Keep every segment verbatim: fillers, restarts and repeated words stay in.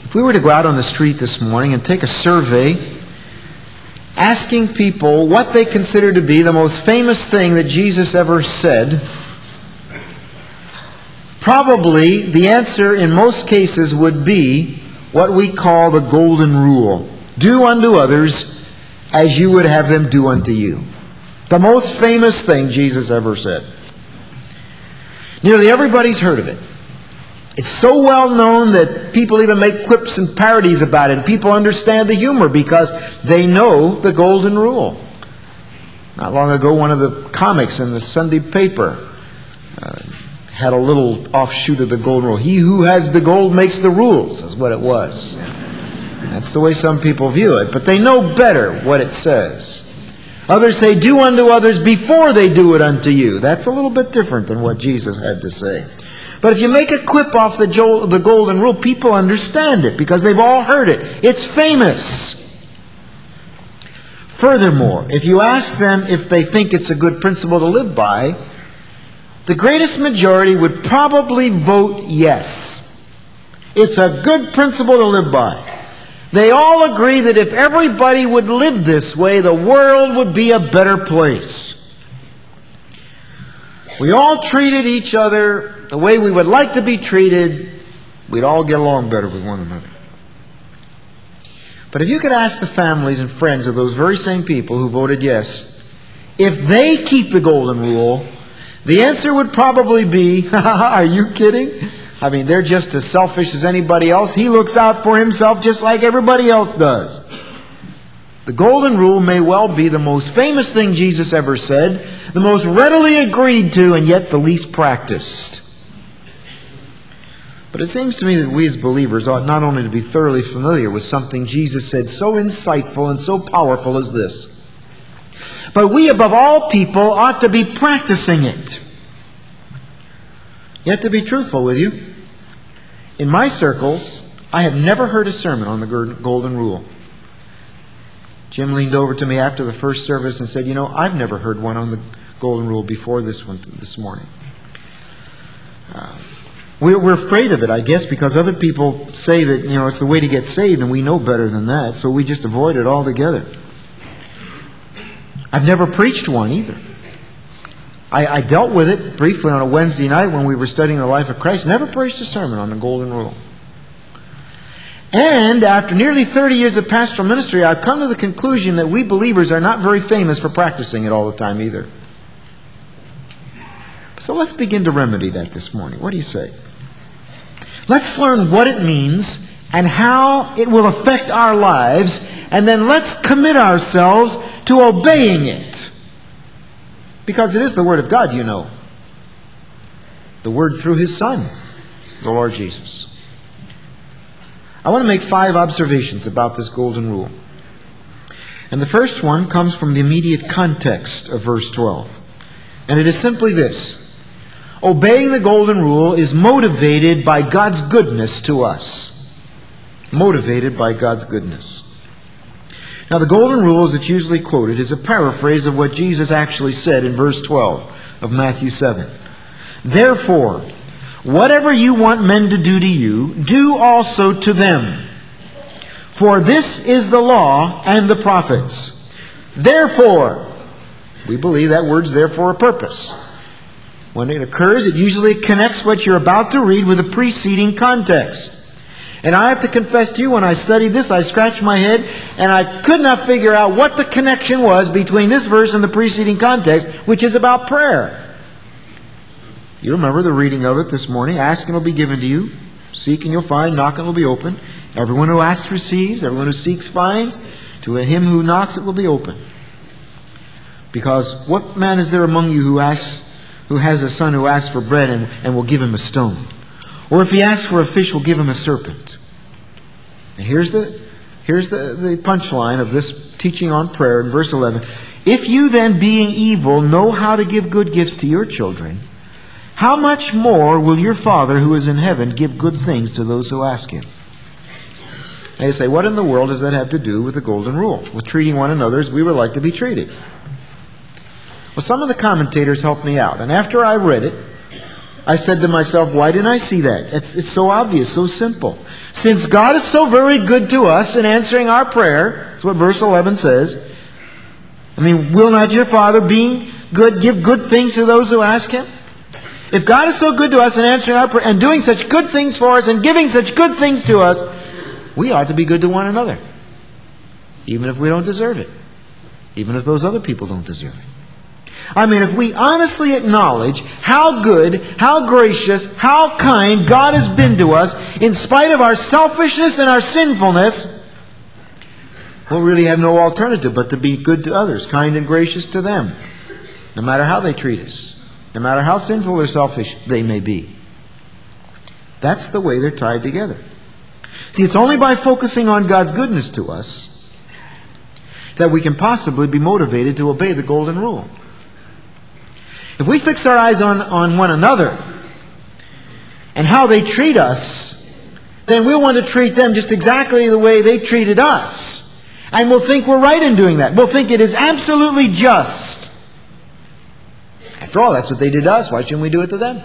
If we were to go out on the street this morning and take a survey asking people what they consider to be the most famous thing that Jesus ever said, probably the answer in most cases would be what we call the golden rule. Do unto others as you would have them do unto you. The most famous thing Jesus ever said. Nearly everybody's heard of it. It's so well known that people even make quips and parodies about it, and people understand the humor because they know the golden rule. Not long ago, one of the comics in the Sunday paper uh, had a little offshoot of the golden rule. He who has the gold makes the rules, is what it was. That's the way some people view it, but they know better what it says. Others say, do unto others before they do it unto you. That's a little bit different than what Jesus had to say. But if you make a quip off the, jo- the golden rule, people understand it because they've all heard it. It's famous. Furthermore, if you ask them if they think it's a good principle to live by, the greatest majority would probably vote yes. It's a good principle to live by. They all agree that if everybody would live this way, the world would be a better place. We all treated each other the way we would like to be treated, we'd all get along better with one another. But if you could ask the families and friends of those very same people who voted yes, if they keep the golden rule, the answer would probably be, are you kidding? I mean, they're just as selfish as anybody else. He looks out for himself just like everybody else does. The golden rule may well be the most famous thing Jesus ever said, the most readily agreed to, and yet the least practiced. But it seems to me that we as believers ought not only to be thoroughly familiar with something Jesus said so insightful and so powerful as this, but we above all people ought to be practicing it. Yet to be truthful with you, in my circles, I have never heard a sermon on the golden rule. Jim leaned over to me after the first service and said, you know, I've never heard one on the golden rule before this one this morning. Uh, we're, we're afraid of it, I guess, because other people say that, you know, it's the way to get saved, and we know better than that, so we just avoid it altogether. I've never preached one either. I, I dealt with it briefly on a Wednesday night when we were studying the life of Christ. Never preached a sermon on the golden rule. And after nearly thirty years of pastoral ministry, I've come to the conclusion that we believers are not very famous for practicing it all the time either. So let's begin to remedy that this morning. What do you say? Let's learn what it means and how it will affect our lives, and then let's commit ourselves to obeying it. Because it is the Word of God, you know. The Word through His Son, the Lord Jesus. I want to make five observations about this golden rule. And the first one comes from the immediate context of verse twelve. And it is simply this. Obeying the golden rule is motivated by God's goodness to us. Motivated by God's goodness. Now the golden rule, as it's usually quoted, is a paraphrase of what Jesus actually said in verse twelve of Matthew seven. Therefore, whatever you want men to do to you, do also to them. For this is the law and the prophets. Therefore, we believe that word's there for a purpose. When it occurs, it usually connects what you're about to read with a preceding context. And I have to confess to you, when I studied this, I scratched my head, and I could not figure out what the connection was between this verse and the preceding context, which is about prayer. You remember the reading of it this morning. Ask and it will be given to you. Seek and you'll find. Knock and it will be open. Everyone who asks receives. Everyone who seeks finds. To him who knocks it will be open. Because what man is there among you who asks, who has a son who asks for bread and, and will give him a stone? Or if he asks for a fish, will give him a serpent? And here's the here's the, the punchline of this teaching on prayer in verse eleven. If you then, being evil, know how to give good gifts to your children, how much more will your Father who is in heaven give good things to those who ask Him? Now you say, what in the world does that have to do with the golden rule? With treating one another as we would like to be treated? Well, some of the commentators helped me out. And after I read it, I said to myself, why didn't I see that? It's, it's so obvious, so simple. Since God is so very good to us in answering our prayer, that's what verse eleven says. I mean, will not your Father, being good, give good things to those who ask Him? If God is so good to us in answering our prayer and doing such good things for us and giving such good things to us, we ought to be good to one another. Even if we don't deserve it. Even if those other people don't deserve it. I mean, if we honestly acknowledge how good, how gracious, how kind God has been to us, in spite of our selfishness and our sinfulness, we'll really have no alternative but to be good to others, kind and gracious to them, no matter how they treat us, no matter how sinful or selfish they may be. That's the way they're tied together. See, it's only by focusing on God's goodness to us that we can possibly be motivated to obey the golden rule. If we fix our eyes on, on one another and how they treat us, then we'll want to treat them just exactly the way they treated us. And we'll think we're right in doing that. We'll think it is absolutely just. After all, that's what they did to us. Why shouldn't we do it to them?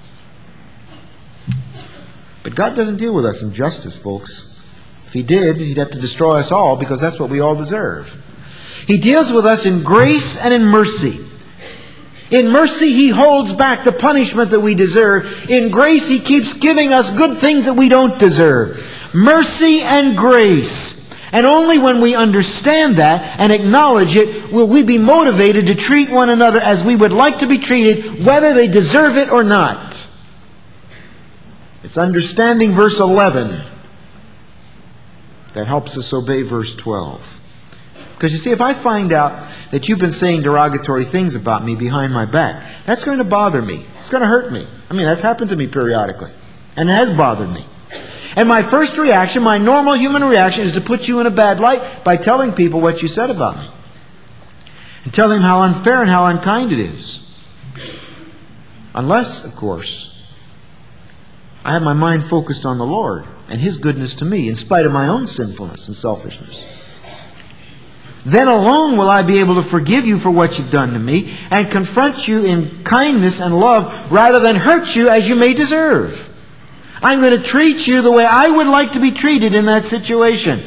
But God doesn't deal with us in justice, folks. If He did, He'd have to destroy us all, because that's what we all deserve. He deals with us in grace and in mercy. In mercy, He holds back the punishment that we deserve. In grace, He keeps giving us good things that we don't deserve. Mercy and grace. And only when we understand that and acknowledge it will we be motivated to treat one another as we would like to be treated, whether they deserve it or not. It's understanding verse eleven that helps us obey verse twelve. Because you see, if I find out that you've been saying derogatory things about me behind my back, that's going to bother me. It's going to hurt me. I mean, that's happened to me periodically. And it has bothered me. And my first reaction, my normal human reaction, is to put you in a bad light by telling people what you said about me. And tell them how unfair and how unkind it is. Unless, of course, I have my mind focused on the Lord and His goodness to me, in spite of my own sinfulness and selfishness. Then alone will I be able to forgive you for what you've done to me and confront you in kindness and love rather than hurt you as you may deserve. I'm going to treat you the way I would like to be treated in that situation.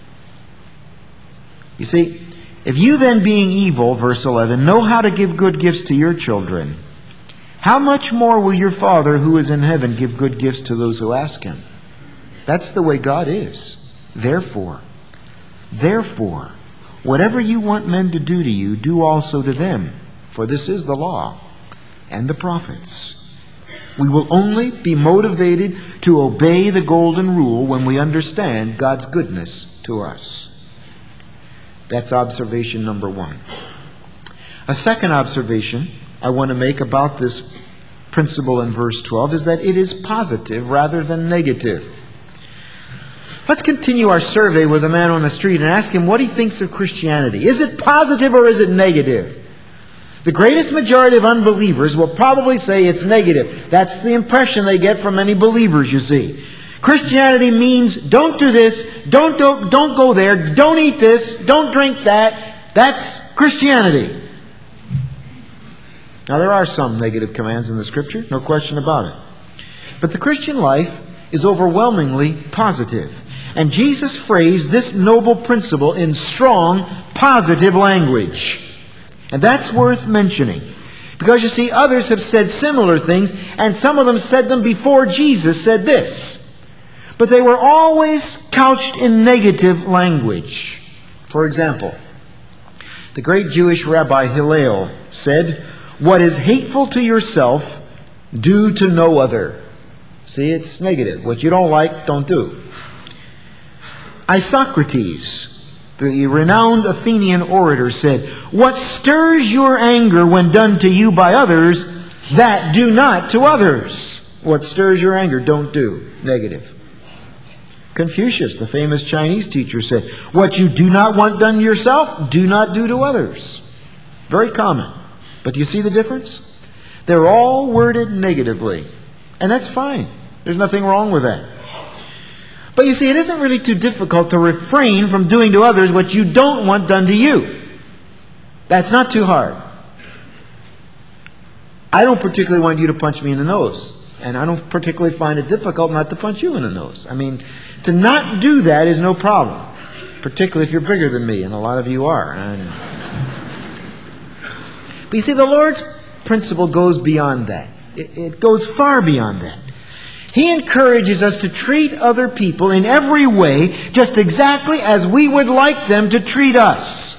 You see, if you then, being evil, verse eleven, know how to give good gifts to your children, how much more will your Father who is in heaven give good gifts to those who ask Him? That's the way God is. Therefore, therefore, whatever you want men to do to you, do also to them. For this is the law and the prophets. We will only be motivated to obey the golden rule when we understand God's goodness to us. That's observation number one. A second observation I want to make about this principle in verse twelve is that it is positive rather than negative. Let's continue our survey with a man on the street and ask him what he thinks of Christianity. Is it positive or is it negative? The greatest majority of unbelievers will probably say it's negative. That's the impression they get from many believers, you see. Christianity means don't do this, don't, don't, don't go there, don't eat this, don't drink that. That's Christianity. Now, there are some negative commands in the Scripture, no question about it. But the Christian life is overwhelmingly positive. And Jesus phrased this noble principle in strong, positive language. And that's worth mentioning. Because you see, others have said similar things, and some of them said them before Jesus said this. But they were always couched in negative language. For example, the great Jewish Rabbi Hillel said, "What is hateful to yourself, do to no other." See, it's negative. What you don't like, don't do. Isocrates, the renowned Athenian orator, said, "What stirs your anger when done to you by others, that do not to others." What stirs your anger, don't do. Negative. Confucius, the famous Chinese teacher, said, "What you do not want done to yourself, do not do to others." Very common. But do you see the difference? They're all worded negatively. And that's fine. There's nothing wrong with that. But you see, it isn't really too difficult to refrain from doing to others what you don't want done to you. That's not too hard. I don't particularly want you to punch me in the nose. And I don't particularly find it difficult not to punch you in the nose. I mean, to not do that is no problem. Particularly if you're bigger than me, and a lot of you are. But you see, the Lord's principle goes beyond that. It, it goes far beyond that. He encourages us to treat other people in every way just exactly as we would like them to treat us.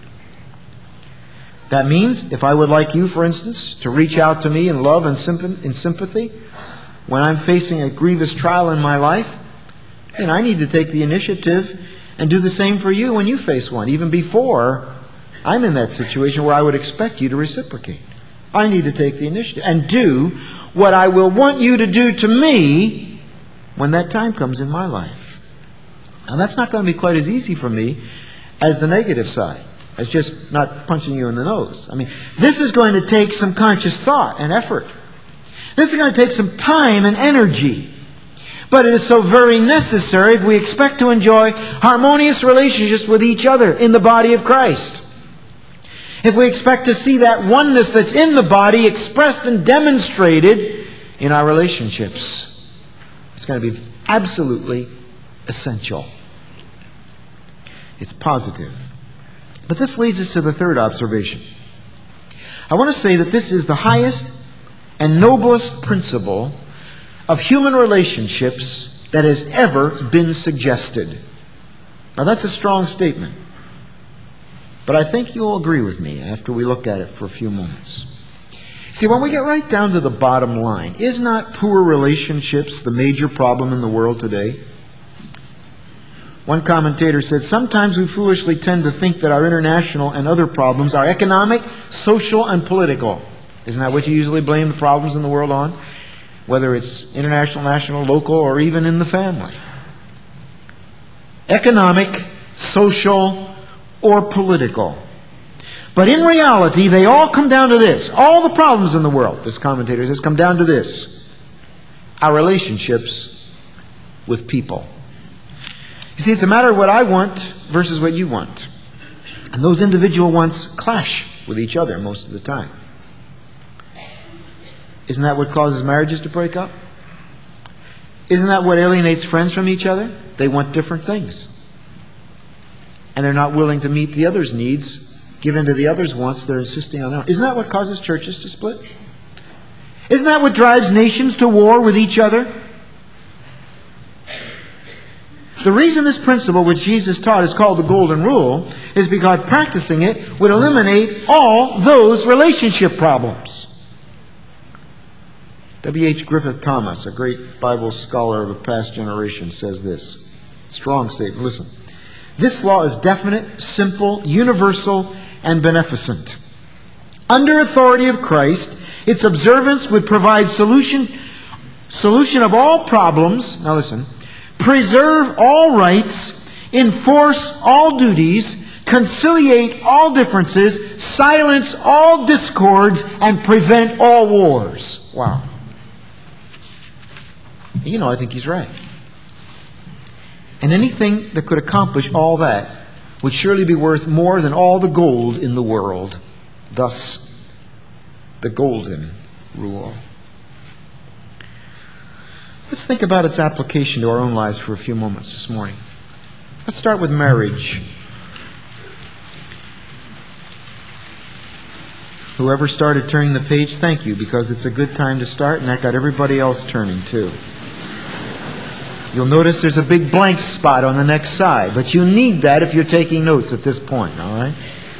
That means, if I would like you, for instance, to reach out to me in love and in sympathy when I'm facing a grievous trial in my life, then I need to take the initiative and do the same for you when you face one, even before I'm in that situation where I would expect you to reciprocate. I need to take the initiative and do what I will want you to do to me when that time comes in my life. Now, that's not going to be quite as easy for me as the negative side. It's just not punching you in the nose. I mean, this is going to take some conscious thought and effort. This is going to take some time and energy. But it is so very necessary if we expect to enjoy harmonious relationships with each other in the body of Christ. If we expect to see that oneness that's in the body expressed and demonstrated in our relationships, it's going to be absolutely essential. It's positive. But this leads us to the third observation. I want to say that this is the highest and noblest principle of human relationships that has ever been suggested. Now, that's a strong statement. But I think you'll agree with me after we look at it for a few moments. See, when we get right down to the bottom line, is not poor relationships the major problem in the world today? One commentator said, sometimes we foolishly tend to think that our international and other problems are economic, social, and political. Isn't that what you usually blame the problems in the world on? Whether it's international, national, local, or even in the family. Economic, social, or political. But in reality, they all come down to this. All the problems in the world, this commentator says, come down to this. Our relationships with people. You see, it's a matter of what I want versus what you want. And those individual wants clash with each other most of the time. Isn't that what causes marriages to break up? Isn't that what alienates friends from each other? They want different things. And they're not willing to meet the other's needs, give in to the other's wants, they're insisting on their own. Isn't that what causes churches to split? Isn't that what drives nations to war with each other? The reason this principle which Jesus taught is called the Golden Rule is because practicing it would eliminate all those relationship problems. W H Griffith Thomas, a great Bible scholar of a past generation, says this. Strong statement. Listen. This law is definite, simple, universal, and beneficent. Under authority of Christ, its observance would provide solution, solution of all problems. Now listen. Preserve all rights, enforce all duties, conciliate all differences, silence all discords, and prevent all wars. Wow. You know, I think he's right. And anything that could accomplish all that would surely be worth more than all the gold in the world. Thus, the Golden Rule. Let's think about its application to our own lives for a few moments this morning. Let's start with marriage. Whoever started turning the page, thank you, because it's a good time to start, and that got everybody else turning too. You'll notice there's a big blank spot on the next side, but you need that if you're taking notes at this point, all right?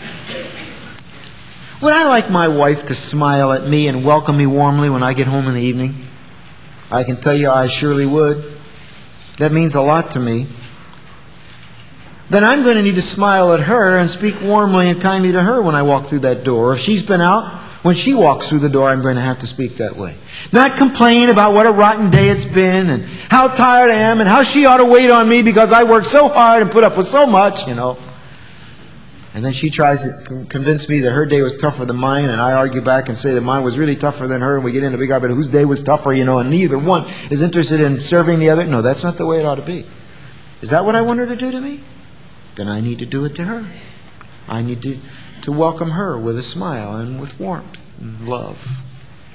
Would I like my wife to smile at me and welcome me warmly when I get home in the evening? I can tell you I surely would. That means a lot to me. Then I'm going to need to smile at her and speak warmly and kindly to her when I walk through that door. If she's been out, when she walks through the door, I'm going to have to speak that way. Not complain about what a rotten day it's been and how tired I am and how she ought to wait on me because I work so hard and put up with so much, you know. And then she tries to convince me that her day was tougher than mine, and I argue back and say that mine was really tougher than her, and we get into a big argument whose day was tougher, you know, and neither one is interested in serving the other. No, that's not the way it ought to be. Is that what I want her to do to me? Then I need to do it to her. I need to, to welcome her with a smile and with warmth and love.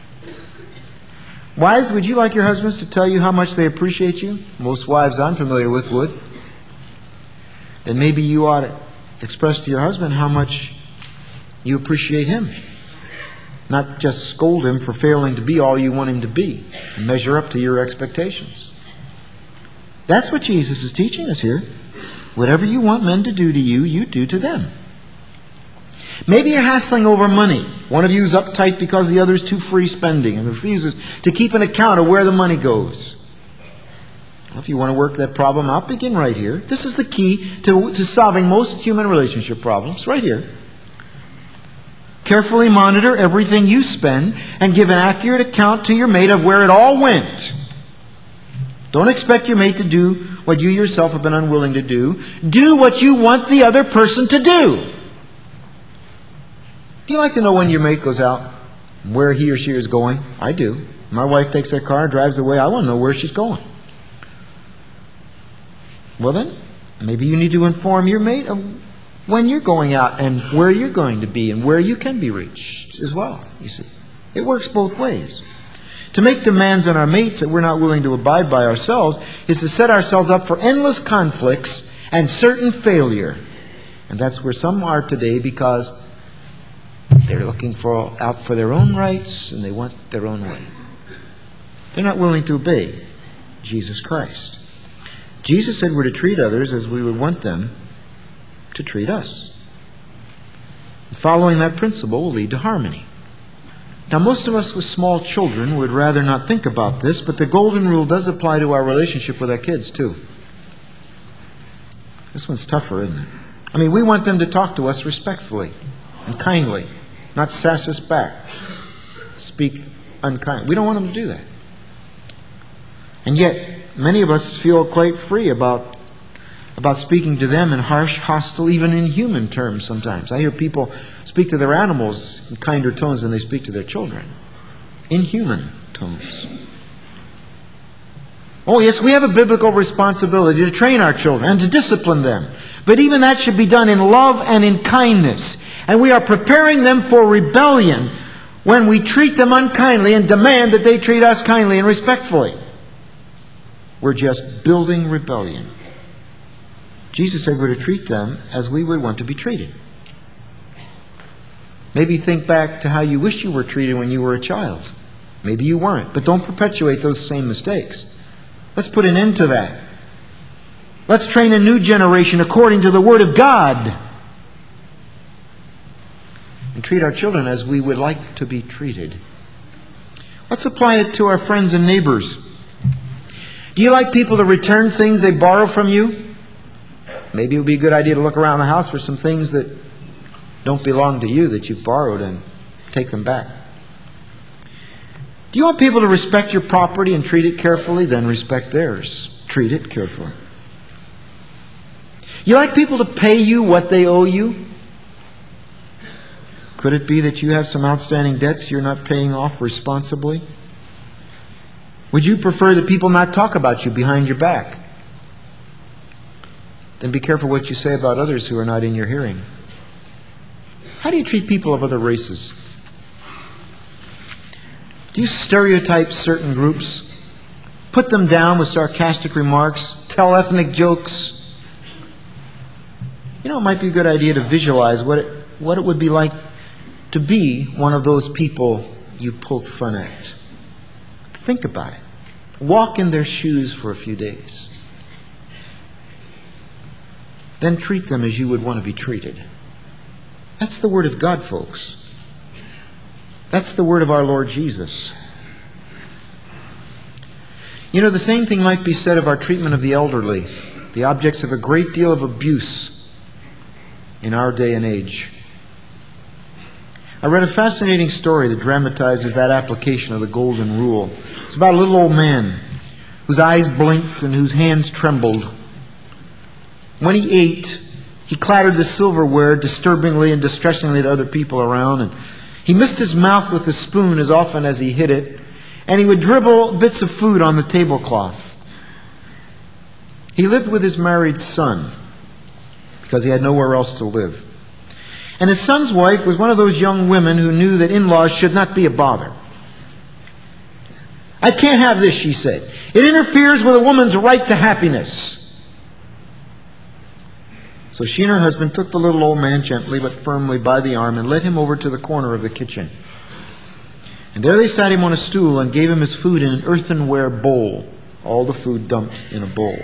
Wives, would you like your husbands to tell you how much they appreciate you? Most wives I'm familiar with would. Then maybe you ought to express to your husband how much you appreciate him. Not just scold him for failing to be all you want him to be, and measure up to your expectations. That's what Jesus is teaching us here. Whatever you want men to do to you, you do to them. Maybe you're hassling over money. One of you is uptight because the other is too free spending and refuses to keep an account of where the money goes. Well, if you want to work that problem out, begin right here. This is the key to, to solving most human relationship problems, right here. Carefully monitor everything you spend and give an accurate account to your mate of where it all went. Don't expect your mate to do what you yourself have been unwilling to do. Do what you want the other person to do. Do you like to know when your mate goes out, where he or she is going? I do. My wife takes her car and drives away. I want to know where she's going. Well then, maybe you need to inform your mate of when you're going out and where you're going to be and where you can be reached as well, you see. It works both ways. To make demands on our mates that we're not willing to abide by ourselves is to set ourselves up for endless conflicts and certain failure. And that's where some are today, because they're looking for out for their own rights and they want their own way. They're not willing to obey Jesus Christ. Jesus said we're to treat others as we would want them to treat us. Following that principle will lead to harmony. Now, most of us with small children would rather not think about this, but the golden rule does apply to our relationship with our kids too. This one's tougher, isn't it? I mean, we want them to talk to us respectfully and kindly, not sass us back, speak unkind. We don't want them to do that. And yet, many of us feel quite free about, about speaking to them in harsh, hostile, even inhuman terms sometimes. I hear people speak to their animals in kinder tones than they speak to their children. Inhuman tones. Oh yes, we have a biblical responsibility to train our children and to discipline them. But even that should be done in love and in kindness. And we are preparing them for rebellion when we treat them unkindly and demand that they treat us kindly and respectfully. We're just building rebellion. Jesus said we're to treat them as we would want to be treated. Maybe think back to how you wish you were treated when you were a child. Maybe you weren't, but don't perpetuate those same mistakes. Let's put an end to that. Let's train a new generation according to the Word of God. And treat our children as we would like to be treated. Let's apply it to our friends and neighbors. Do you like people to return things they borrow from you? Maybe it would be a good idea to look around the house for some things that don't belong to you that you've borrowed and take them back. Do you want people to respect your property and treat it carefully? Then respect theirs. Treat it carefully. You like people to pay you what they owe you? Could it be that you have some outstanding debts you're not paying off responsibly? Would you prefer that people not talk about you behind your back? Then be careful what you say about others who are not in your hearing. How do you treat people of other races? Do you stereotype certain groups? Put them down with sarcastic remarks? Tell ethnic jokes? You know, it might be a good idea to visualize what it, what it would be like to be one of those people you poke fun at. Think about it. Walk in their shoes for a few days. Then treat them as you would want to be treated. That's the Word of God, folks. That's the Word of our Lord Jesus. You know, the same thing might be said of our treatment of the elderly, the objects of a great deal of abuse in our day and age. I read a fascinating story that dramatizes that application of the Golden Rule. It's about a little old man whose eyes blinked and whose hands trembled. When he ate, he clattered the silverware disturbingly and distressingly to other people around, and he missed his mouth with the spoon as often as he hit it, and he would dribble bits of food on the tablecloth. He lived with his married son because he had nowhere else to live. And his son's wife was one of those young women who knew that in-laws should not be a bother. I can't have this, she said. It interferes with a woman's right to happiness. So she and her husband took the little old man gently but firmly by the arm and led him over to the corner of the kitchen. And there they sat him on a stool and gave him his food in an earthenware bowl. All the food dumped in a bowl.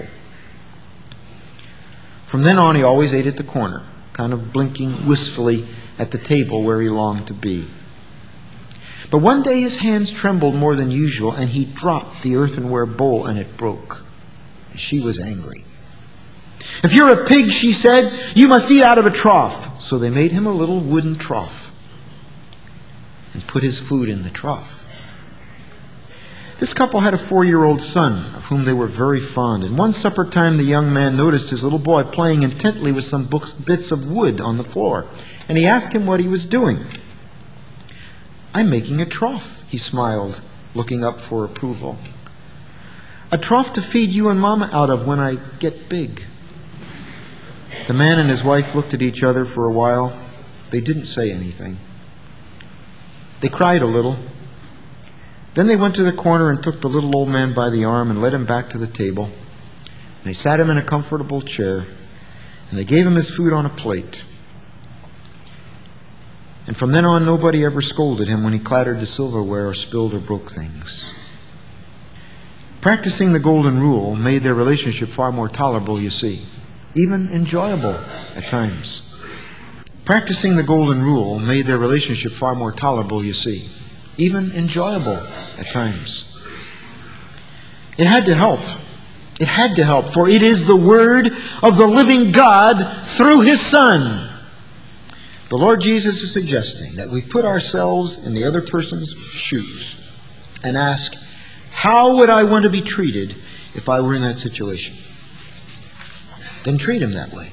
From then on, he always ate at the corner, kind of blinking wistfully at the table where he longed to be. But one day his hands trembled more than usual, and he dropped the earthenware bowl, and it broke. She was angry. If you're a pig, she said, you must eat out of a trough. So they made him a little wooden trough and put his food in the trough. This couple had a four-year-old son, of whom they were very fond. And one supper time, the young man noticed his little boy playing intently with some books, bits of wood on the floor. And he asked him what he was doing. I'm making a trough, he smiled, looking up for approval. A trough to feed you and Mama out of when I get big. The man and his wife looked at each other for a while. They didn't say anything. They cried a little. Then they went to the corner and took the little old man by the arm and led him back to the table. And they sat him in a comfortable chair, and they gave him his food on a plate. And from then on, nobody ever scolded him when he clattered the silverware or spilled or broke things. Practicing the golden rule made their relationship far more tolerable, you see, even enjoyable at times. Practicing the golden rule made their relationship far more tolerable, you see, even enjoyable at times. It had to help. It had to help, for it is the word of the living God through His Son. The Lord Jesus is suggesting that we put ourselves in the other person's shoes and ask, how would I want to be treated if I were in that situation? Then treat him that way.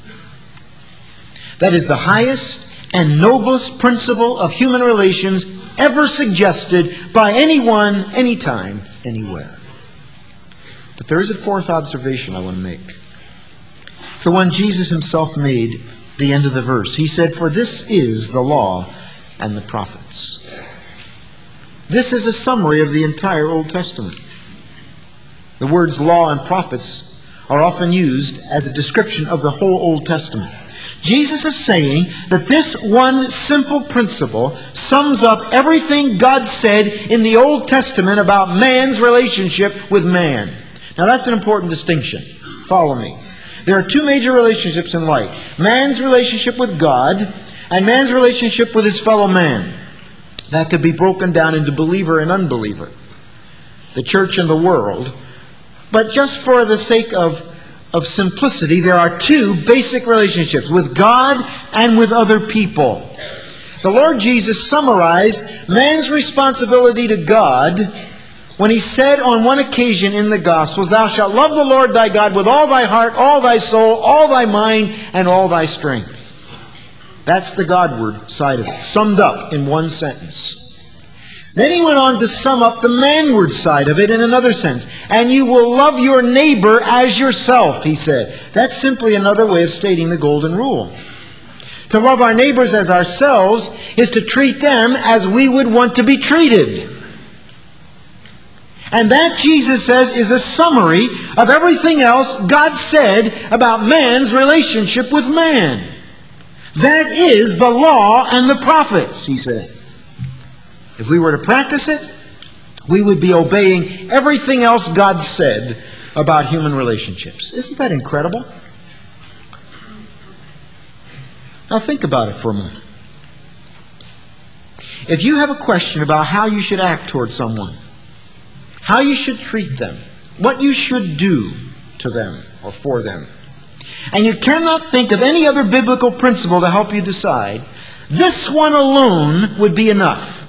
That is the highest and noblest principle of human relations ever suggested by anyone, anytime, anywhere. But there is a fourth observation I want to make. It's the one Jesus Himself made at the end of the verse. He said, for this is the law and the prophets. This is a summary of the entire Old Testament. The words law and prophets are often used as a description of the whole Old Testament. Jesus is saying that this one simple principle sums up everything God said in the Old Testament about man's relationship with man. Now that's an important distinction. Follow me. There are two major relationships in life. Man's relationship with God and man's relationship with his fellow man. That could be broken down into believer and unbeliever, the church and the world. But just for the sake of, of simplicity, there are two basic relationships, with God and with other people. The Lord Jesus summarized man's responsibility to God when He said on one occasion in the Gospels, thou shalt love the Lord thy God with all thy heart, all thy soul, all thy mind, and all thy strength. That's the Godward side of it, summed up in one sentence. Then He went on to sum up the manward side of it in another sense. And you will love your neighbor as yourself, He said. That's simply another way of stating the golden rule. To love our neighbors as ourselves is to treat them as we would want to be treated. And that, Jesus says, is a summary of everything else God said about man's relationship with man. That is the law and the prophets, He said. If we were to practice it, we would be obeying everything else God said about human relationships. Isn't that incredible? Now think about it for a moment. If you have a question about how you should act toward someone, how you should treat them, what you should do to them or for them, and you cannot think of any other biblical principle to help you decide, this one alone would be enough.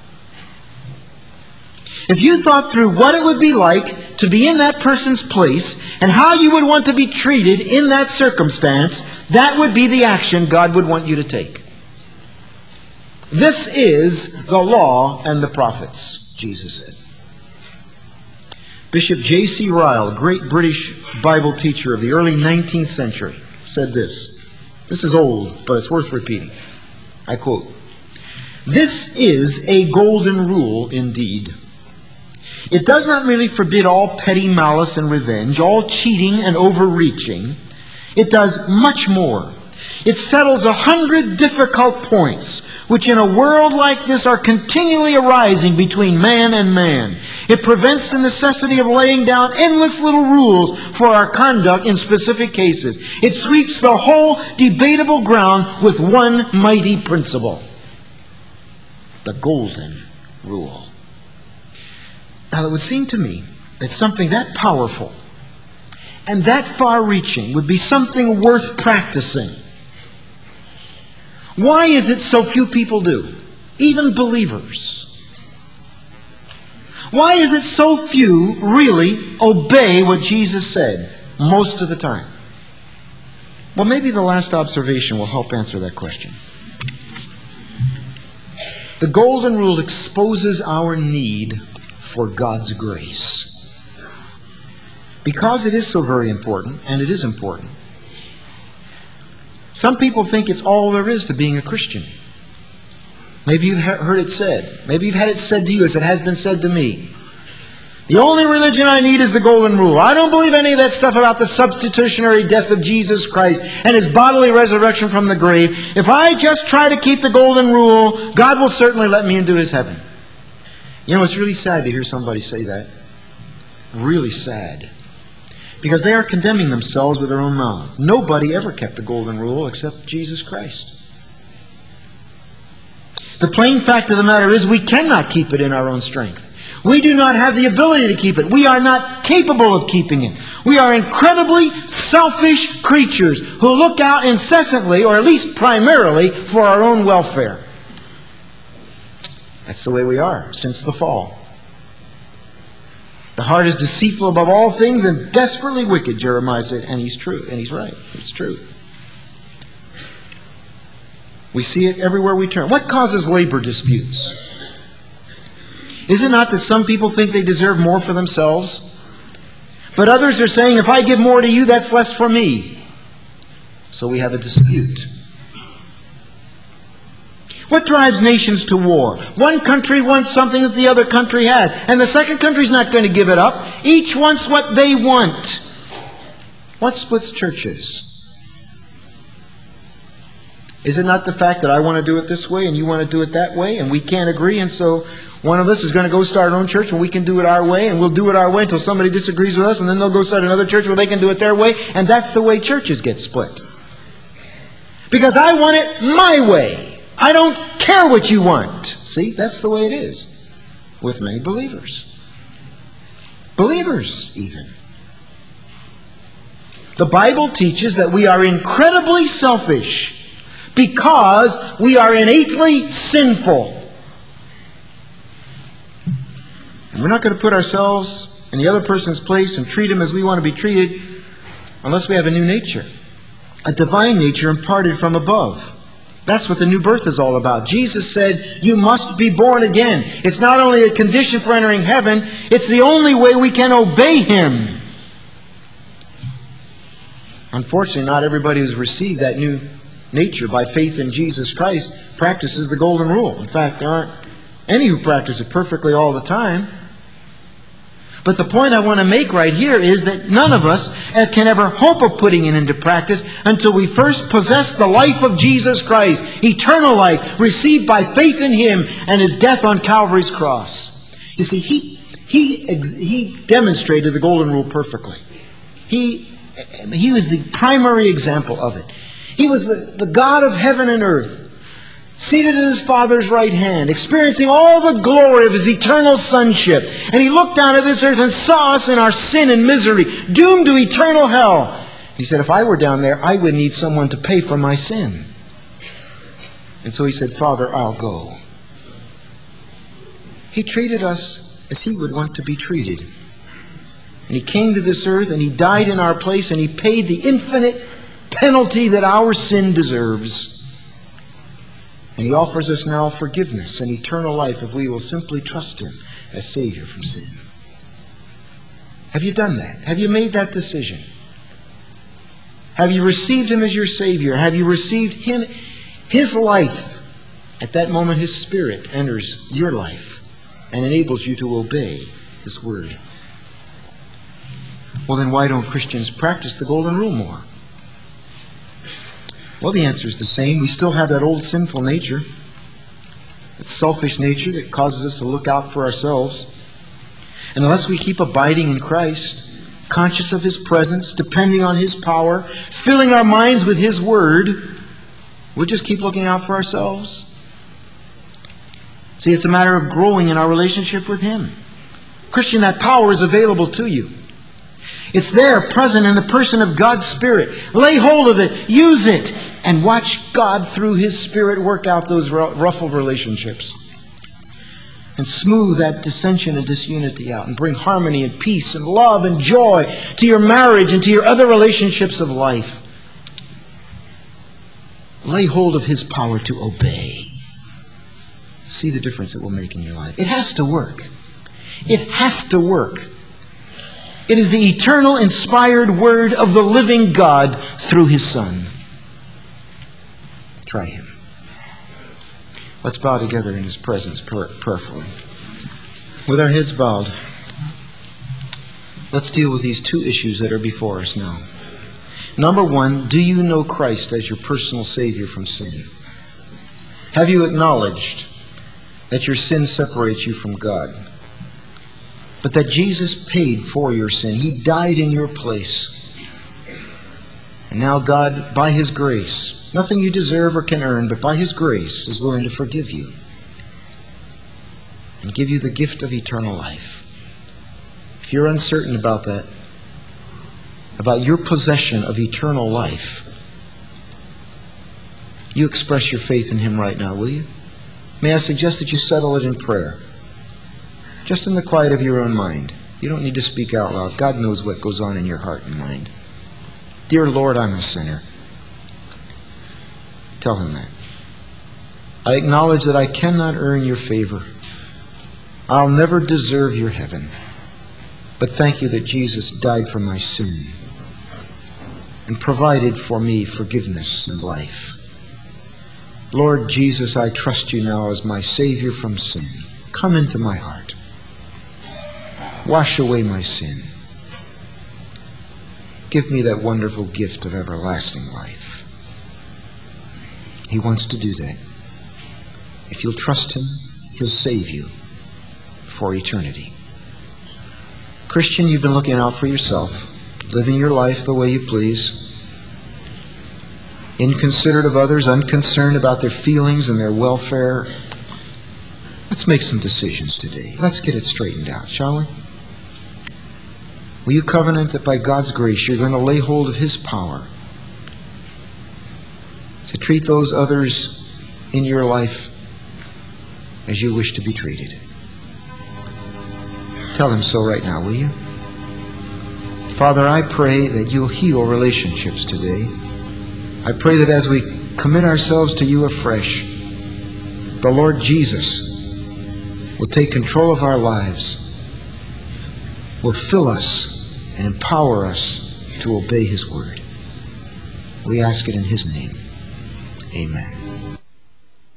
If you thought through what it would be like to be in that person's place and how you would want to be treated in that circumstance, that would be the action God would want you to take. This is the law and the prophets, Jesus said. Bishop J C Ryle, a great British Bible teacher of the early nineteenth century, said this. This is old, but it's worth repeating. I quote, "This is a golden rule indeed. It does not merely forbid all petty malice and revenge, all cheating and overreaching. It does much more. It settles a hundred difficult points, which in a world like this are continually arising between man and man. It prevents the necessity of laying down endless little rules for our conduct in specific cases. It sweeps the whole debatable ground with one mighty principle: the golden rule. Now, it would seem to me that something that powerful and that far-reaching would be something worth practicing. Why is it so few people do, even believers? Why is it so few really obey what Jesus said most of the time? Well, maybe the last observation will help answer that question. The golden rule exposes our need for God's grace. Because it is so very important, and it is important, some people think it's all there is to being a Christian. Maybe you've heard it said. Maybe you've had it said to you as it has been said to me. The only religion I need is the golden rule. I don't believe any of that stuff about the substitutionary death of Jesus Christ and His bodily resurrection from the grave. If I just try to keep the golden rule, God will certainly let me into His heaven. You know, it's really sad to hear somebody say that. Really sad. Because they are condemning themselves with their own mouths. Nobody ever kept the golden rule except Jesus Christ. The plain fact of the matter is we cannot keep it in our own strength. We do not have the ability to keep it. We are not capable of keeping it. We are incredibly selfish creatures who look out incessantly, or at least primarily, for our own welfare. That's the way we are since the fall. The heart is deceitful above all things and desperately wicked, Jeremiah said, and he's true, and he's right. It's true. We see it everywhere we turn. What causes labor disputes? Is it not that some people think they deserve more for themselves? But others are saying, if I give more to you, that's less for me. So we have a dispute. What drives nations to war? One country wants something that the other country has, and the second country's not going to give it up. Each wants what they want. What splits churches? Is it not the fact that I want to do it this way and you want to do it that way, and we can't agree, and so one of us is going to go start our own church and we can do it our way, and we'll do it our way until somebody disagrees with us, and then they'll go start another church where they can do it their way, and that's the way churches get split. Because I want it my way. I don't care what you want. See, that's the way it is with many believers. Believers, even. The Bible teaches that we are incredibly selfish because we are innately sinful. And we're not going to put ourselves in the other person's place and treat him as we want to be treated unless we have a new nature, a divine nature imparted from above. That's what the new birth is all about. Jesus said, you must be born again. It's not only a condition for entering heaven, it's the only way we can obey Him. Unfortunately, not everybody who's received that new nature by faith in Jesus Christ practices the golden rule. In fact, there aren't any who practice it perfectly all the time. But the point I want to make right here is that none of us can ever hope of putting it into practice until we first possess the life of Jesus Christ, eternal life, received by faith in Him and His death on Calvary's cross. You see, He, he, he demonstrated the golden rule perfectly. He, he was the primary example of it. He was the, the God of heaven and earth, seated at His Father's right hand, experiencing all the glory of His eternal sonship. And He looked down at this earth and saw us in our sin and misery, doomed to eternal hell. He said, if I were down there, I would need someone to pay for my sin. And so He said, Father, I'll go. He treated us as He would want to be treated. And He came to this earth and He died in our place and He paid the infinite penalty that our sin deserves. And He offers us now forgiveness and eternal life if we will simply trust Him as Savior from sin. Have you done that? Have you made that decision? Have you received Him as your Savior? Have you received Him, His life? At that moment, His Spirit enters your life and enables you to obey His Word. Well, then why don't Christians practice the Golden Rule more? Well, the answer is the same. We still have that old sinful nature, that selfish nature that causes us to look out for ourselves. And unless we keep abiding in Christ, conscious of His presence, depending on His power, filling our minds with His Word, we'll just keep looking out for ourselves. See, it's a matter of growing in our relationship with Him. Christian, that power is available to you. It's there, present in the person of God's Spirit. Lay hold of it, use it, and watch God through His Spirit work out those ruffled relationships. And smooth that dissension and disunity out, and bring harmony and peace and love and joy to your marriage and to your other relationships of life. Lay hold of His power to obey. See the difference it will make in your life. It has to work. It has to work. It is the eternal, inspired Word of the living God through His Son. Try Him. Let's bow together in His presence prayerfully. With our heads bowed, let's deal with these two issues that are before us now. Number one, do you know Christ as your personal Savior from sin? Have you acknowledged that your sin separates you from God, but that Jesus paid for your sin? He died in your place. And now God, by His grace, nothing you deserve or can earn, but by His grace, is willing to forgive you and give you the gift of eternal life. If you're uncertain about that, about your possession of eternal life, you express your faith in Him right now, will you? May I suggest that you settle it in prayer, just in the quiet of your own mind. You don't need to speak out loud. God knows what goes on in your heart and mind. Dear Lord, I'm a sinner. Tell Him that. I acknowledge that I cannot earn your favor. I'll never deserve your heaven. But thank you that Jesus died for my sin and provided for me forgiveness and life. Lord Jesus, I trust you now as my Savior from sin. Come into my heart. Wash away my sin. Give me that wonderful gift of everlasting life. He wants to do that. If you'll trust Him, He'll save you for eternity. Christian, you've been looking out for yourself, living your life the way you please, inconsiderate of others, unconcerned about their feelings and their welfare. Let's make some decisions today. Let's get it straightened out, shall we? Will you covenant that by God's grace you're going to lay hold of His power to treat those others in your life as you wish to be treated? Tell Him so right now, will you? Father, I pray that you'll heal relationships today. I pray that as we commit ourselves to you afresh, the Lord Jesus will take control of our lives, will fill us and empower us to obey His Word. We ask it in His name. Amen.